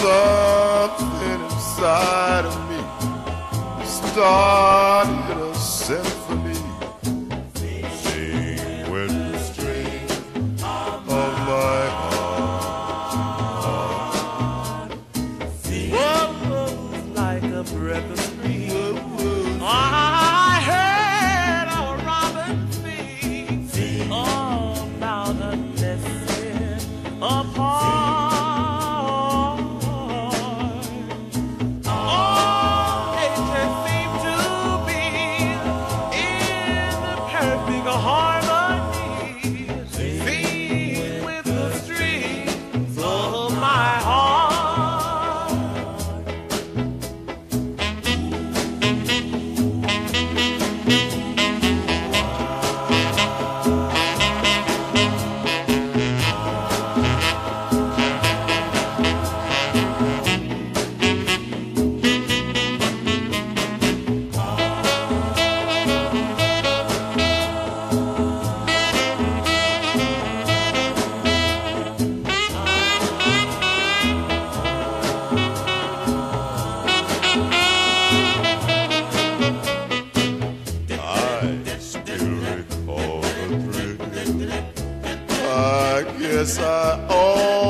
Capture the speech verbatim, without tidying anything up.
something inside of me started a symphony, sing with the strings of my heart. Whoa, like a breath of spring. I heard a robin sing about a lesson apart. I guess I